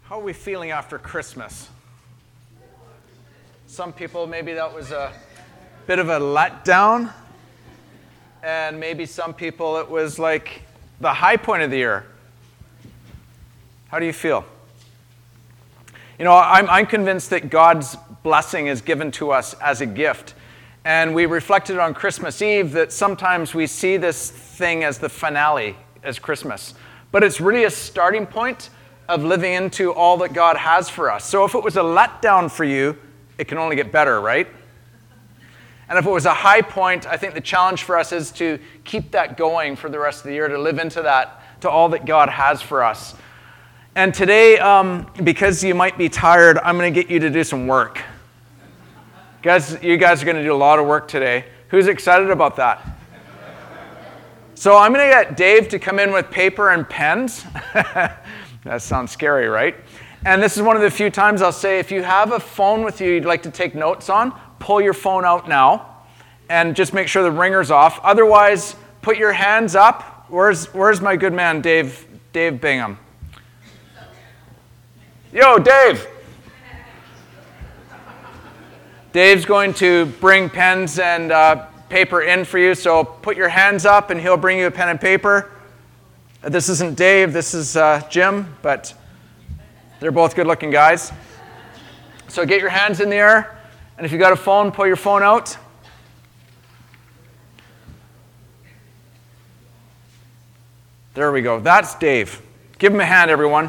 How are we feeling after Christmas? Some people, maybe that was a bit of a letdown. And maybe some people, it was like the high point of the year. How do you feel? You know, I'm convinced that God's blessing is given to us as a gift. And we reflected on Christmas Eve that sometimes we see this thing as the finale, as Christmas. But it's really a starting point of living into all that God has for us. So if it was a letdown for you, it can only get better, right? And if it was a high point, I think the challenge for us is to keep that going for the rest of the year, to live into that, to all that God has for us. And today, because you might be tired, I'm going to get you to do some work. You guys are going to do a lot of work today. Who's excited about that? So I'm going to get Dave to come in with paper and pens. That sounds scary, right? And this is one of the few times I'll say, if you have a phone with you you'd like to take notes on, pull your phone out now and just make sure the ringer's off. Otherwise, put your hands up. Where's my good man, Dave Bingham? Yo, Dave! Dave's going to bring pens and paper in for you, so put your hands up and he'll bring you a pen and paper. This isn't Dave, this is Jim, but they're both good-looking guys. So get your hands in the air, and if you got a phone, pull your phone out. There we go. That's Dave. Give him a hand, everyone.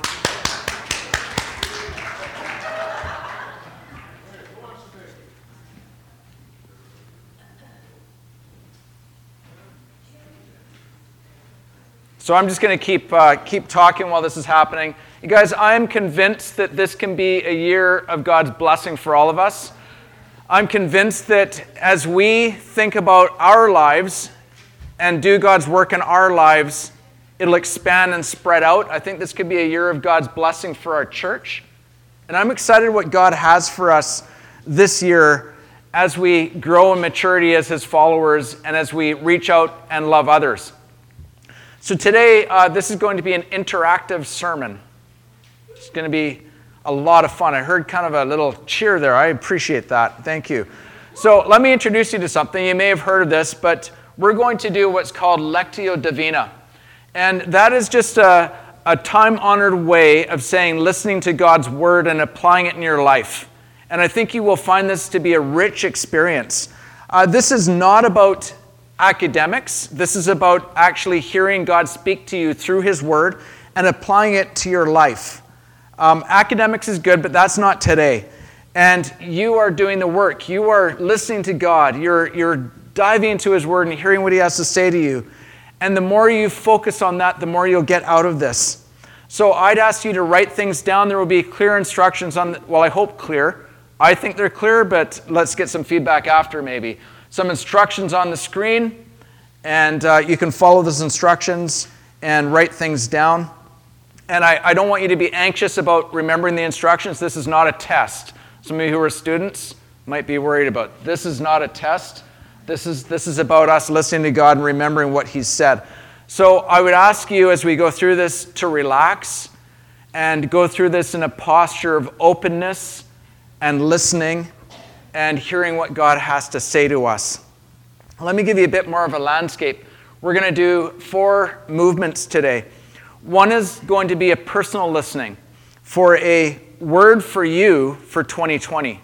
So I'm just going to keep talking while this is happening. You guys, I'm convinced that this can be a year of God's blessing for all of us. I'm convinced that as we think about our lives and do God's work in our lives, it'll expand and spread out. I think this could be a year of God's blessing for our church. And I'm excited what God has for us this year as we grow in maturity as His followers and as we reach out and love others. So today, this is going to be an interactive sermon. It's going to be a lot of fun. I heard kind of a little cheer there. I appreciate that. Thank you. So let me introduce you to something. You may have heard of this, but we're going to do what's called Lectio Divina. And that is just a time-honored way of saying listening to God's Word and applying it in your life. And I think you will find this to be a rich experience. This is not about academics. This is about actually hearing God speak to you through His Word and applying it to your life. Academics is good, but that's not today. And you are doing the work. You are listening to God. You're diving into His Word and hearing what He has to say to you. And the more you focus on that, the more you'll get out of this. So I'd ask you to write things down. There will be clear instructions on, well, I hope clear. I think they're clear, but let's get some feedback after maybe. Some instructions on the screen, and you can follow those instructions and write things down. And I don't want you to be anxious about remembering the instructions. This is not a test. Some of you who are students might be worried about this is not a test. This is about us listening to God and remembering what He's said. So I would ask you as we go through this to relax and go through this in a posture of openness and listening and hearing what God has to say to us. Let me give you a bit more of a landscape. We're going to do 4 movements today. One is going to be a personal listening for a word for you for 2020.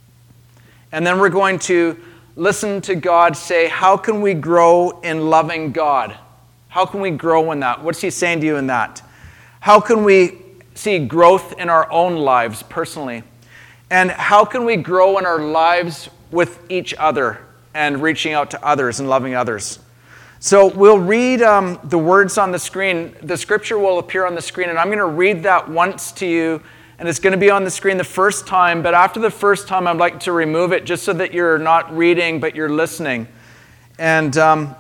And then we're going to listen to God say, how can we grow in loving God? How can we grow in that? What's He saying to you in that? How can we see growth in our own lives personally? And how can we grow in our lives with each other and reaching out to others and loving others? So we'll read the words on the screen. The scripture will appear on the screen, and I'm going to read that once to you, and it's going to be on the screen the first time. But after the first time, I'd like to remove it just so that you're not reading, but you're listening. And,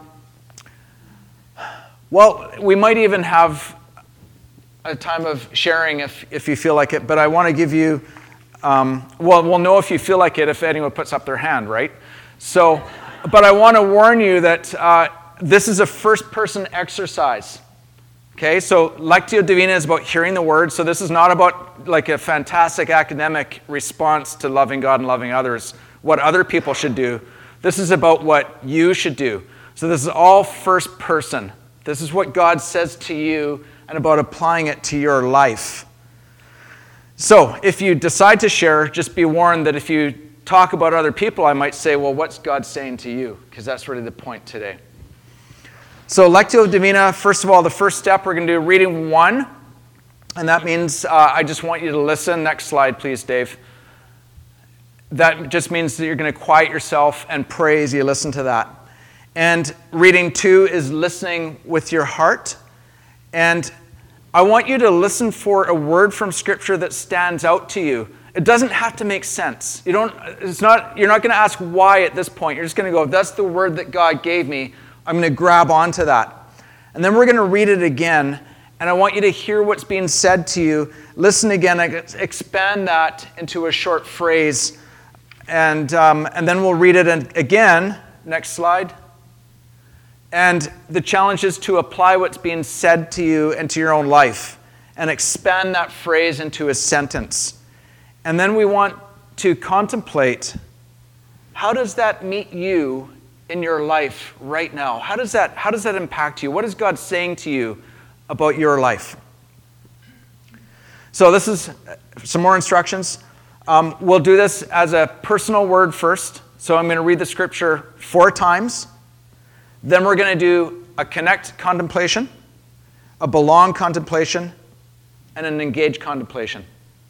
well, we might even have a time of sharing if you feel like it, but I want to give you... we'll know if you feel like it if anyone puts up their hand, right? So, but I want to warn you that this is a first-person exercise. Okay, so Lectio Divina is about hearing the word. So this is not about like a fantastic academic response to loving God and loving others, what other people should do. This is about what you should do. So this is all first person. This is what God says to you and about applying it to your life. So if you decide to share, just be warned that if you talk about other people, I might say, well, what's God saying to you? Because that's really the point today. So Lectio Divina, first of all, the first step, we're going to do reading 1. And that means I just want you to listen. Next slide, please, Dave. That just means that you're going to quiet yourself and pray as you listen to that. And reading 2 is listening with your heart. And I want you to listen for a word from Scripture that stands out to you. It doesn't have to make sense. You're not going to ask why at this point. You're just going to go, that's the word that God gave me. I'm going to grab onto that. And then we're going to read it again, and I want you to hear what's being said to you. Listen again, expand that into a short phrase, and then we'll read it again. Next slide. And the challenge is to apply what's being said to you into your own life and expand that phrase into a sentence. And then we want to contemplate, how does that meet you in your life right now? How does that impact you? What is God saying to you about your life? So this is some more instructions. We'll do this as a personal word first. So I'm going to read the Scripture 4 times. Then we're going to do a connect contemplation, a belong contemplation, and an engage contemplation.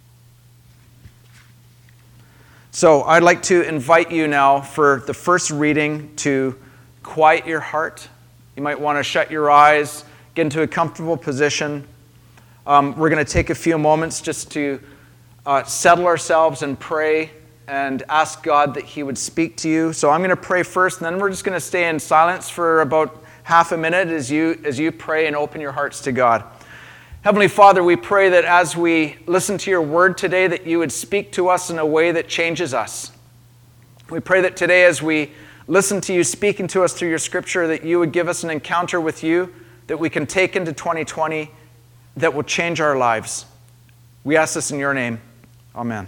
So I'd like to invite you now for the first reading to quiet your heart. You might want to shut your eyes, get into a comfortable position. We're going to take a few moments just to settle ourselves and pray and ask God that He would speak to you. So I'm going to pray first, and then we're just going to stay in silence for about half a minute as you pray and open your hearts to God. Heavenly Father, we pray that as we listen to your word today, that you would speak to us in a way that changes us. We pray that today as we listen to you speaking to us through your Scripture, that you would give us an encounter with you that we can take into 2020 that will change our lives. We ask this in your name. Amen.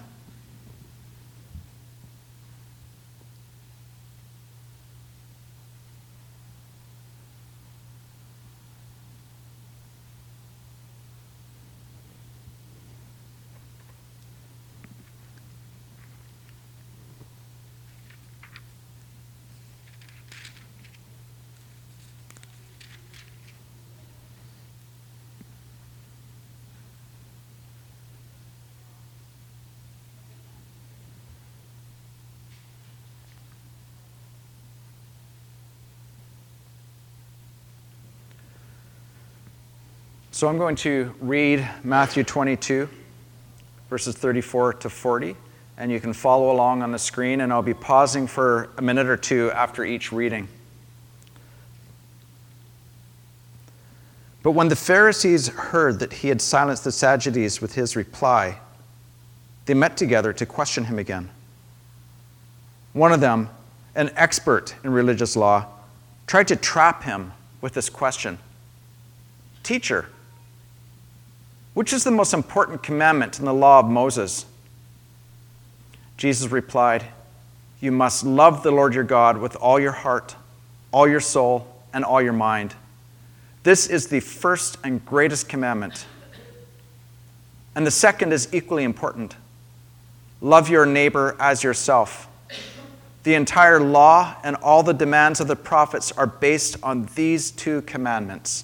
So I'm going to read Matthew 22, verses 34 to 40, and you can follow along on the screen, and I'll be pausing for a minute or two after each reading. But when the Pharisees heard that he had silenced the Sadducees with his reply, they met together to question him again. One of them, an expert in religious law, tried to trap him with this question. Teacher, which is the most important commandment in the law of Moses? Jesus replied, you must love the Lord your God with all your heart, all your soul, and all your mind. This is the first and greatest commandment. And the second is equally important. Love your neighbor as yourself. The entire law and all the demands of the prophets are based on these 2 commandments.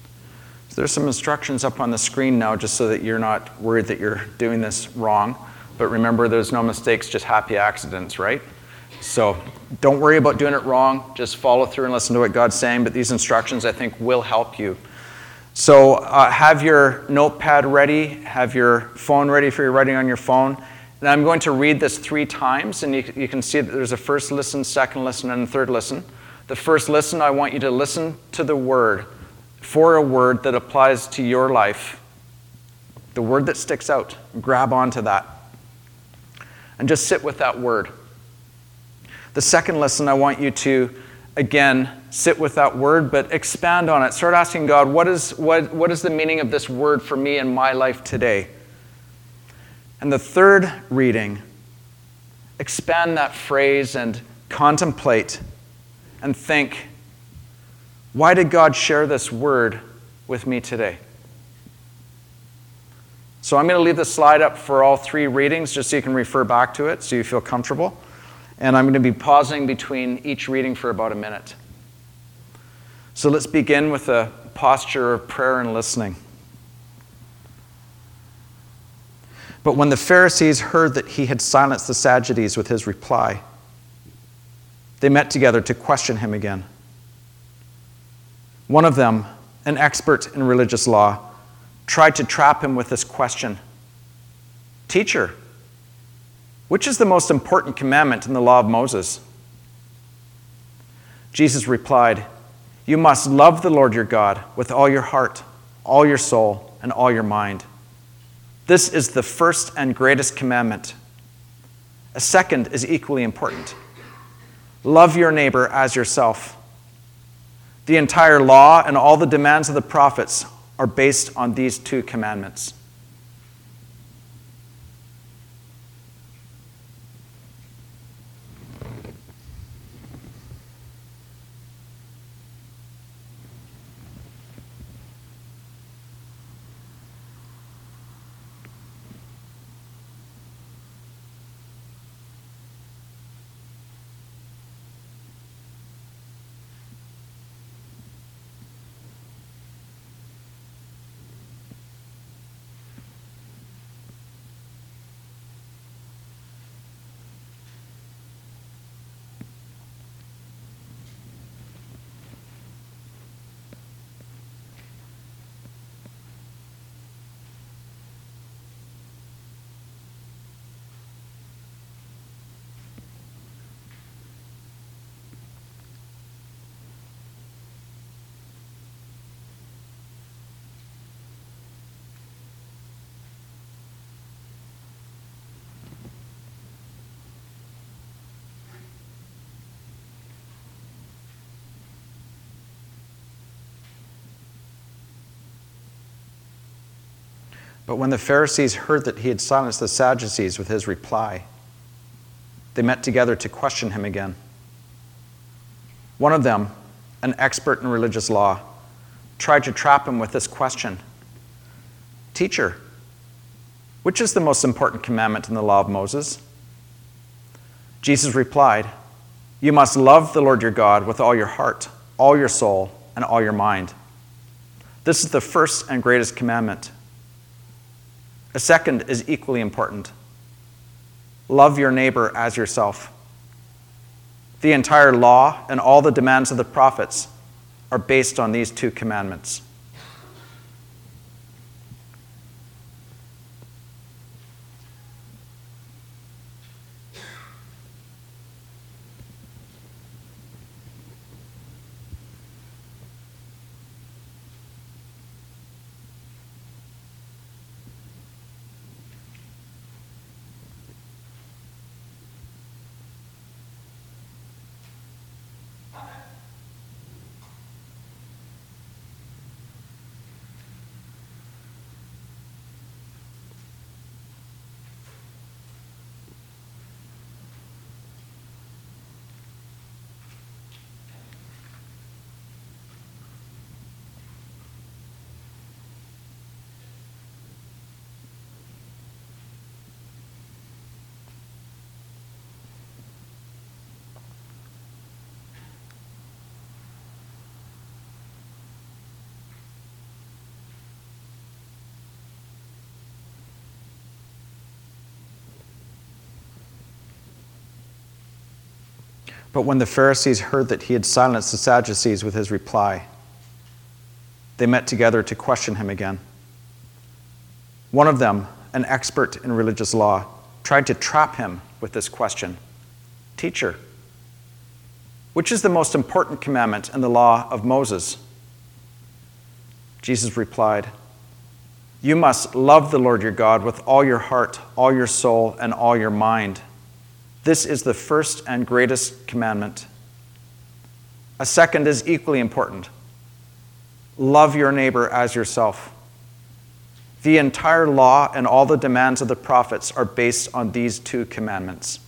There's some instructions up on the screen now just so that you're not worried that you're doing this wrong. But remember, there's no mistakes, just happy accidents, right? So don't worry about doing it wrong. Just follow through and listen to what God's saying. But these instructions, I think, will help you. So have your notepad ready. Have your phone ready for your writing on your phone. And I'm going to read this 3 times. And you can see that there's a first listen, second listen, and a third listen. The first listen, I want you to listen to the word for a word that applies to your life. The word that sticks out. Grab onto that. And just sit with that word. The second listen, I want you to, again, sit with that word, but expand on it. Start asking God, what is the meaning of this word for me in my life today? And the third reading, expand that phrase and contemplate and think, why did God share this word with me today? So I'm going to leave the slide up for all 3 readings just so you can refer back to it so you feel comfortable. And I'm going to be pausing between each reading for about a minute. So let's begin with a posture of prayer and listening. But when the Pharisees heard that he had silenced the Sadducees with his reply, they met together to question him again. One of them, an expert in religious law, tried to trap him with this question. Teacher, which is the most important commandment in the law of Moses? Jesus replied, you must love the Lord your God with all your heart, all your soul, and all your mind. This is the first and greatest commandment. A second is equally important. Love your neighbor as yourself. The entire law and all the demands of the prophets are based on these 2 commandments. But when the Pharisees heard that he had silenced the Sadducees with his reply, they met together to question him again. One of them, an expert in religious law, tried to trap him with this question. Teacher, which is the most important commandment in the law of Moses? Jesus replied, you must love the Lord your God with all your heart, all your soul, and all your mind. This is the first and greatest commandment. A second is equally important. Love your neighbor as yourself. The entire law and all the demands of the prophets are based on these 2 commandments. But when the Pharisees heard that he had silenced the Sadducees with his reply, they met together to question him again. One of them, an expert in religious law, tried to trap him with this question. Teacher, which is the most important commandment in the law of Moses? Jesus replied, you must love the Lord your God with all your heart, all your soul, and all your mind. This is the first and greatest commandment. A second is equally important. Love your neighbor as yourself. The entire law and all the demands of the prophets are based on these two commandments.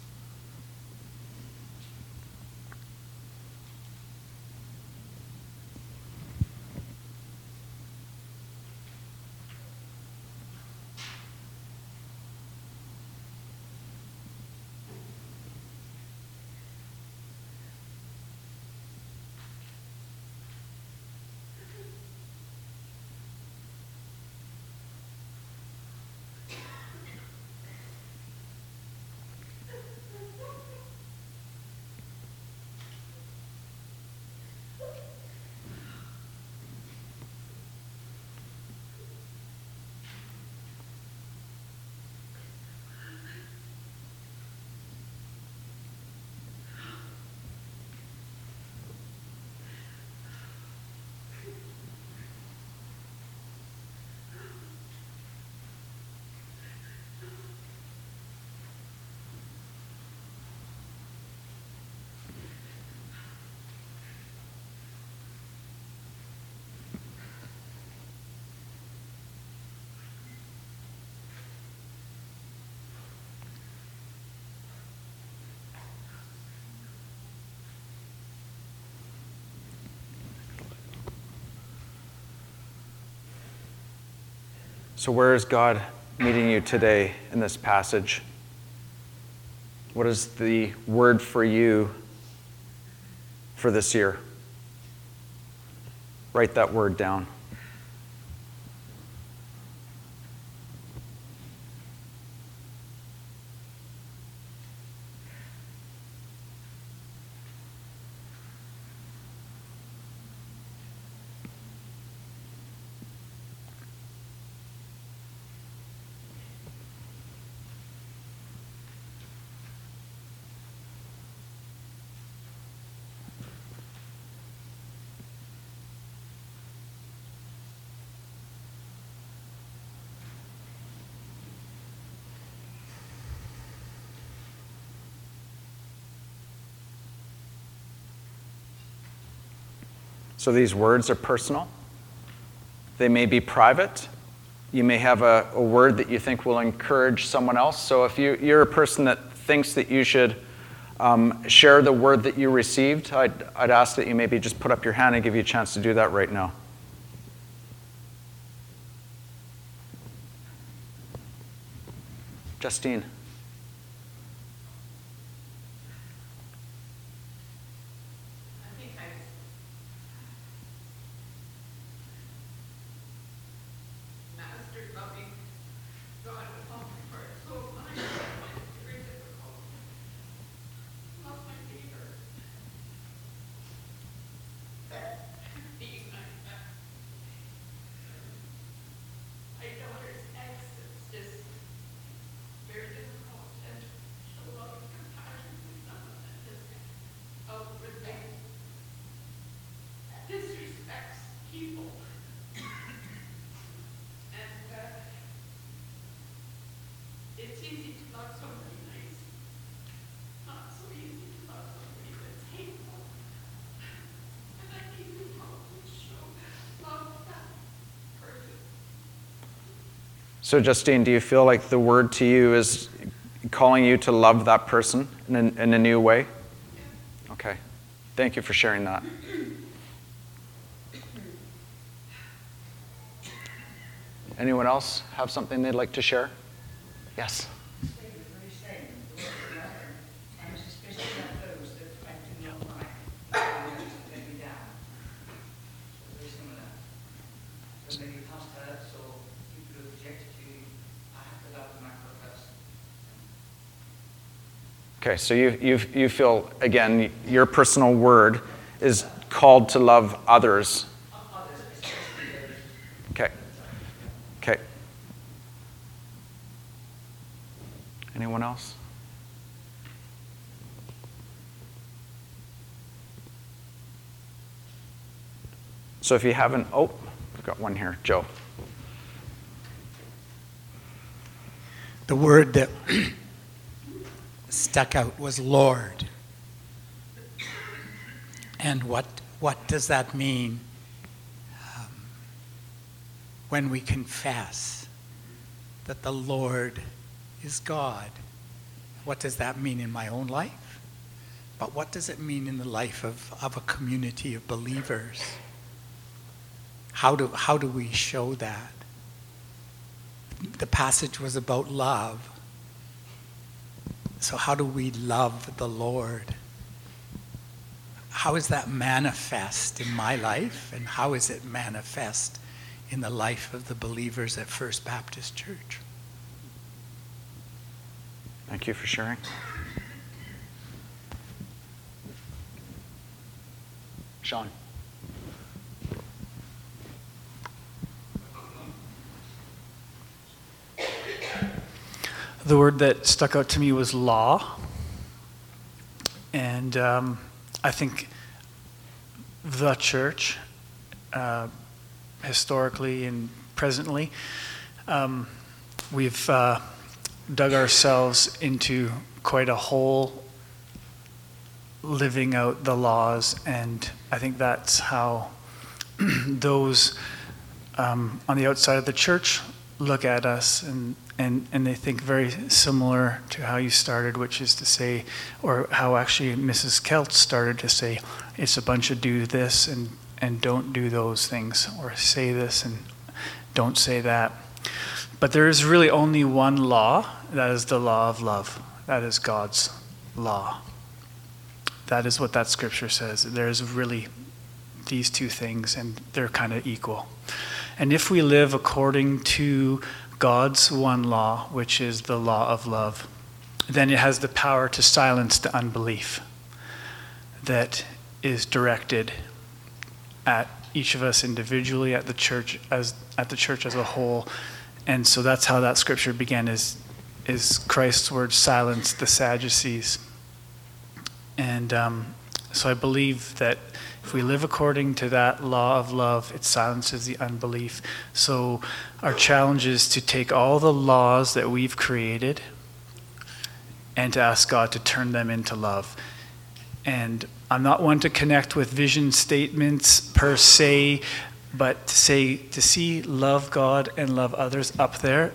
So where is God meeting you today in this passage? What is the word for you for this year? Write that word down. So these words are personal. They may be private. You may have a word that you think will encourage someone else. So if you're a person that thinks that you should share the word that you received, I'd ask that you maybe just put up your hand and give you a chance to do that right now. Justine. So Justine, do you feel like the word to you is calling you to love that person in a new way? Okay. Thank you for sharing that. Anyone else have something they'd like to share? Yes. Okay, so you feel, again, your personal word is called to love others. Okay. Okay. Anyone else? So if you haven't, we've got one here, Joe. The word that stuck out was Lord. And what does that mean when we confess that the Lord is God? What does that mean in my own life? But what does it mean in the life of a community of believers? How do we show that? The passage was about love. So how do we love the Lord? How is that manifest in my life? And how is it manifest in the life of the believers at First Baptist Church? Thank you for sharing. Sean. The word that stuck out to me was law. And I think the church, historically and presently, we've dug ourselves into quite a hole living out the laws. And I think that's how those on the outside of the church look at us, and they think very similar to how you started, which is to say, or how actually Mrs. Kelt started to say, it's a bunch of do this and don't do those things, or say this and don't say that. But there is really only one law, that is the law of love. That is God's law. That is what that scripture says. There's really these two things, and they're kind of equal. And if we live according to God's one law, which is the law of love, then it has the power to silence the unbelief that is directed at each of us individually, at the church as a whole. And so that's how that scripture began, is Christ's word silenced the Sadducees. And so I believe that if we live according to that law of love, it silences the unbelief. So our challenge is to take all the laws that we've created and to ask God to turn them into love. And I'm not one to connect with vision statements per se, but to see love God and love others up there,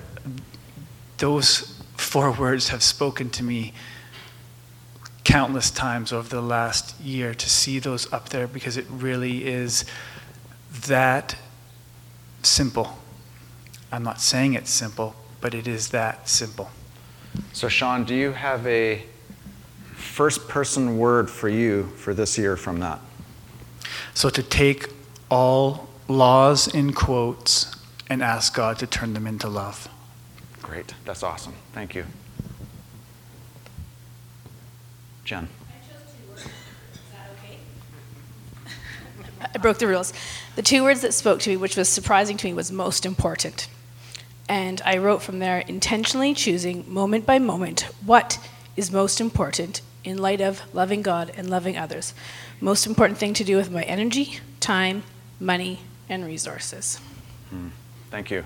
those 4 words have spoken to me countless times over the last year, to see those up there, because it really is that simple. I'm not saying it's simple, but it is that simple. So Sean, do you have a first person word for you for this year from that? So to take all laws in quotes and ask God to turn them into love. Great. That's awesome. Thank you. Jen. I chose 2 words. Is that okay? I broke the rules. The 2 words that spoke to me, which was surprising to me, was most important. And I wrote from there, intentionally choosing moment by moment what is most important in light of loving God and loving others. Most important thing to do with my energy, time, money, and resources. Thank you.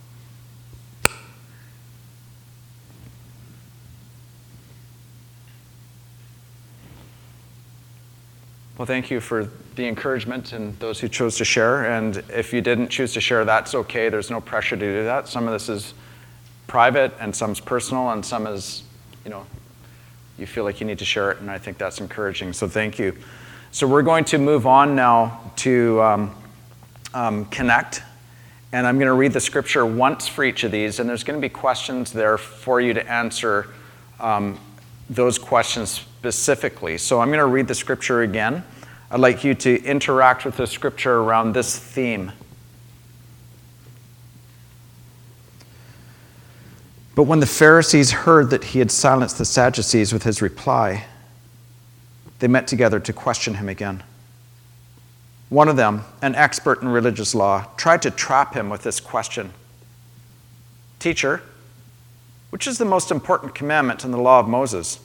Well, thank you for the encouragement and those who chose to share. And if you didn't choose to share, that's okay. There's no pressure to do that. Some of this is private, and some's personal, and some is, you feel like you need to share it, and I think that's encouraging. So thank you. So we're going to move on now to Connect. And I'm going to read the scripture once for each of these, and there's going to be questions there for you to answer those questions specifically. So I'm going to read the scripture again. I'd like you to interact with the scripture around this theme. But when the Pharisees heard that he had silenced the Sadducees with his reply, they met together to question him again. One of them, an expert in religious law, tried to trap him with this question. Teacher, which is the most important commandment in the law of Moses?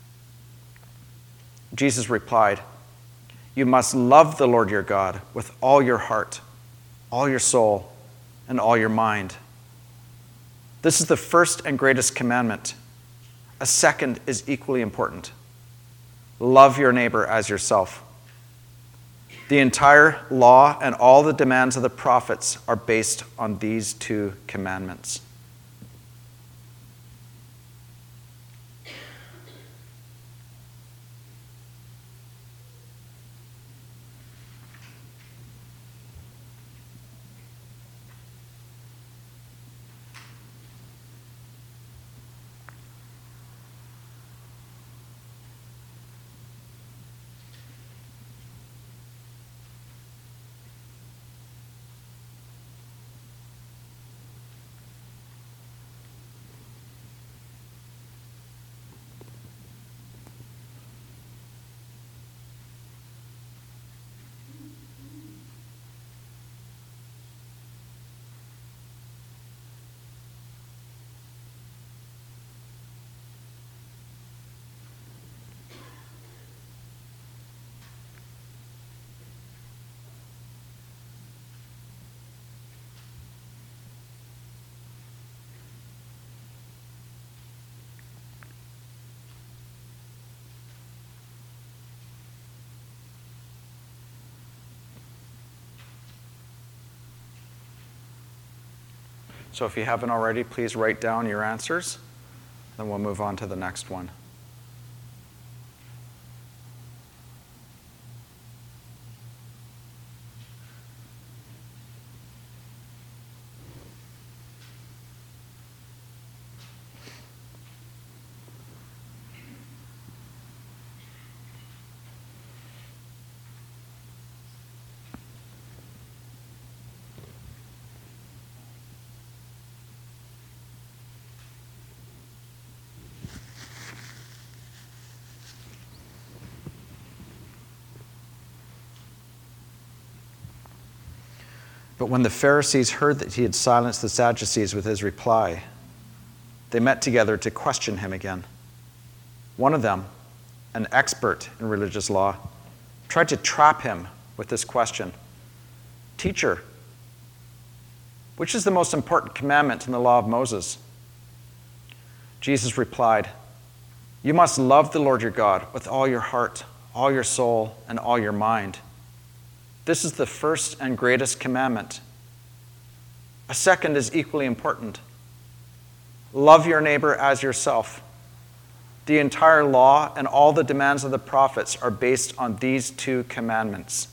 Jesus replied, you must love the Lord your God with all your heart, all your soul, and all your mind. This is the first and greatest commandment. A second is equally important. Love your neighbor as yourself. The entire law and all the demands of the prophets are based on these two commandments. So if you haven't already, please write down your answers. Then we'll move on to the next one. But when the Pharisees heard that he had silenced the Sadducees with his reply, they met together to question him again. One of them, an expert in religious law, tried to trap him with this question. Teacher, which is the most important commandment in the law of Moses? Jesus replied, you must love the Lord your God with all your heart, all your soul, and all your mind. This is the first and greatest commandment. A second is equally important. Love your neighbor as yourself. The entire law and all the demands of the prophets are based on these two commandments.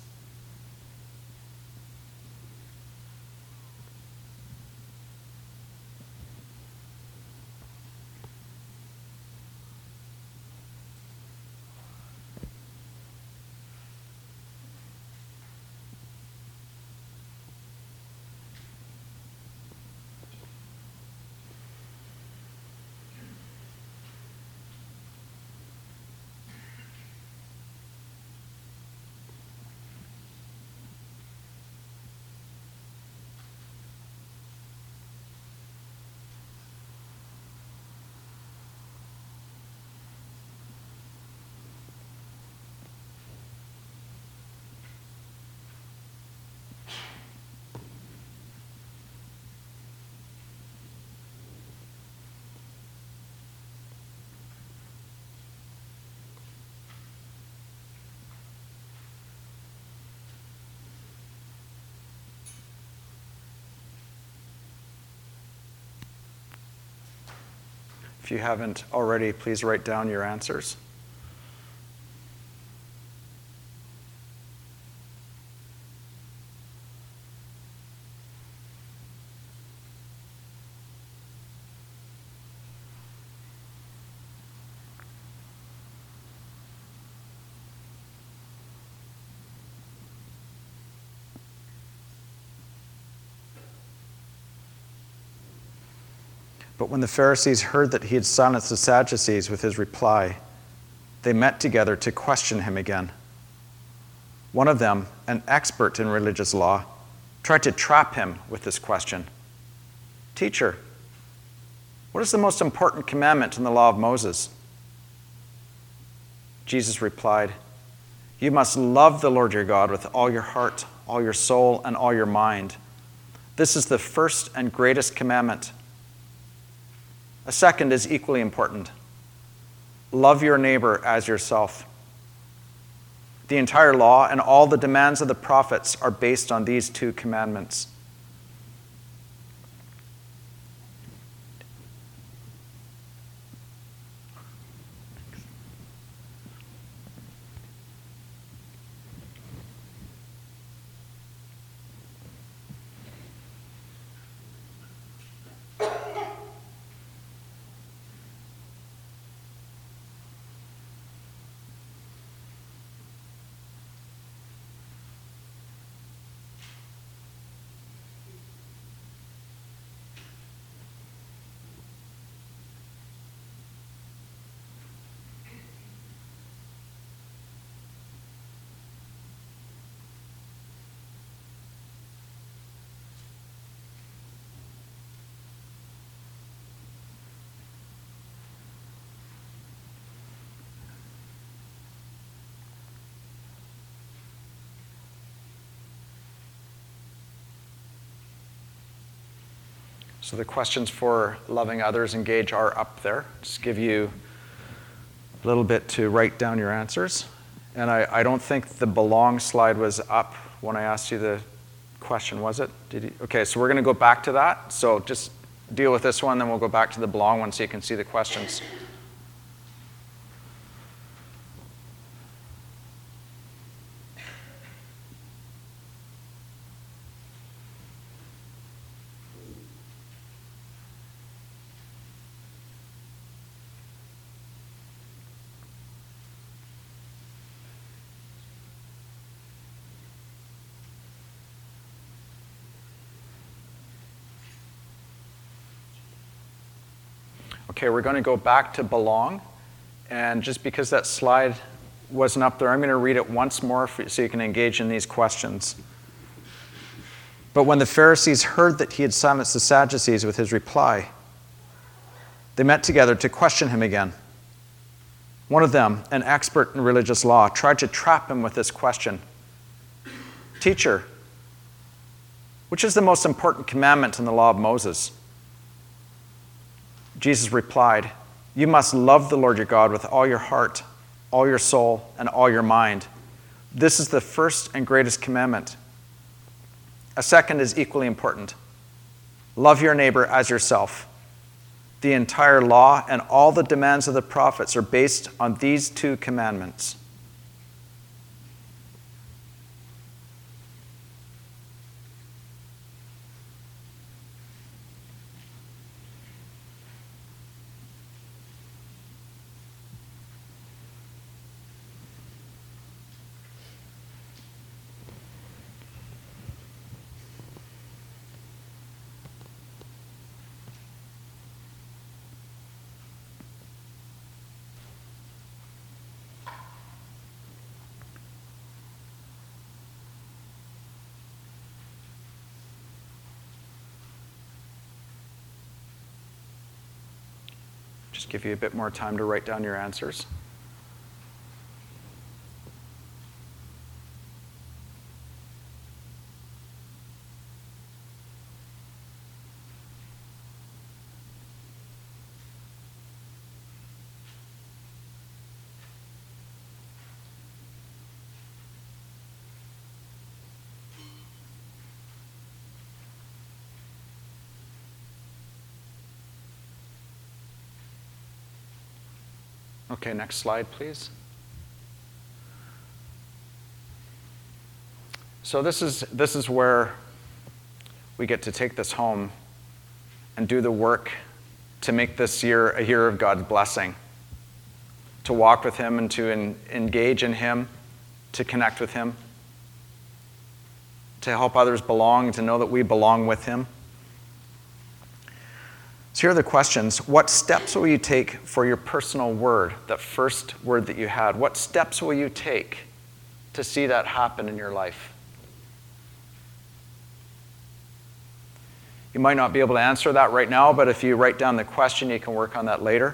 If you haven't already, please write down your answers. But when the Pharisees heard that he had silenced the Sadducees with his reply, they met together to question him again. One of them, an expert in religious law, tried to trap him with this question. "Teacher, what is the most important commandment in the law of Moses?" Jesus replied, "You must love the Lord your God with all your heart, all your soul, and all your mind. This is the first and greatest commandment. A second is equally important. Love your neighbor as yourself. The entire law and all the demands of the prophets are based on these two commandments." So the questions for loving others engage are up there. Just give you a little bit to write down your answers. And I don't think the belong slide was up when I asked you the question, was it? Okay, so we're going to go back to that. So just deal with this one, then we'll go back to the belong one so you can see the questions. Okay, we're going to go back to belong. And just because that slide wasn't up there, I'm going to read it once more so you can engage in these questions. But when the Pharisees heard that he had silenced the Sadducees with his reply, they met together to question him again. One of them, an expert in religious law, tried to trap him with this question. "Teacher, which is the most important commandment in the law of Moses?" Jesus replied, "You must love the Lord your God with all your heart, all your soul, and all your mind. This is the first and greatest commandment. A second is equally important. Love your neighbor as yourself. The entire law and all the demands of the prophets are based on these two commandments." Just give you a bit more time to write down your answers. Okay, next slide, please. So this is where we get to take this home and do the work to make this year a year of God's blessing, to walk with him and to engage in him, to connect with him, to help others belong, to know that we belong with him. So here are the questions. What steps will you take for your personal word, that first word that you had? What steps will you take to see that happen in your life? You might not be able to answer that right now, but if you write down the question, you can work on that later.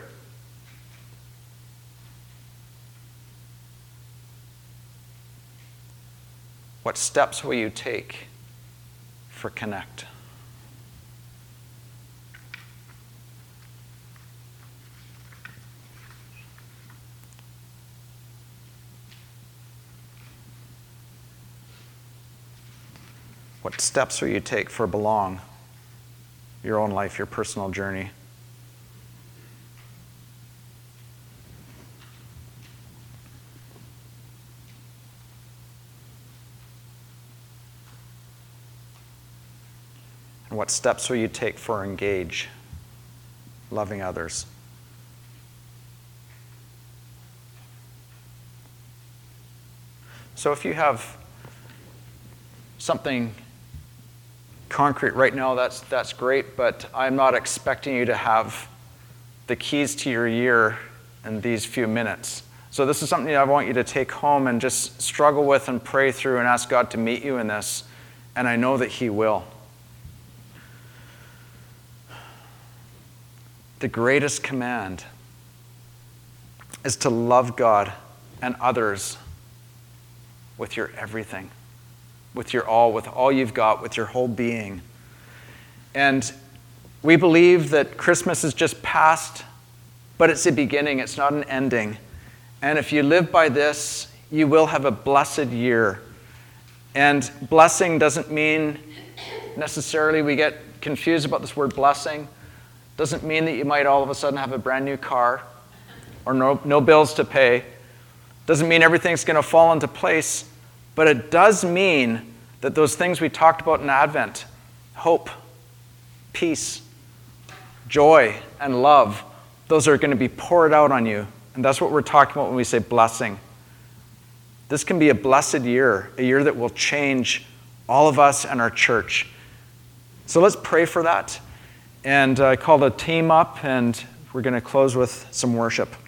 What steps will you take for Connect? What steps will you take for Belong? Your own life, your personal journey. And what steps will you take for Engage, loving others? So if you have something concrete right now, that's great, but I'm not expecting you to have the keys to your year in these few minutes. So this is something I want you to take home and just struggle with and pray through and ask God to meet you in this, and I know that He will. The greatest command is to love God and others with your everything, with your all, with all you've got, with your whole being. And we believe that Christmas is just past, but it's a beginning, it's not an ending. And if you live by this, you will have a blessed year. And blessing doesn't mean necessarily, we get confused about this word blessing. Doesn't mean that you might all of a sudden have a brand new car or no bills to pay. Doesn't mean everything's going to fall into place. But it does mean that those things we talked about in Advent, hope, peace, joy, and love, those are going to be poured out on you. And that's what we're talking about when we say blessing. This can be a blessed year, a year that will change all of us and our church. So let's pray for that. And I call the team up, and we're going to close with some worship.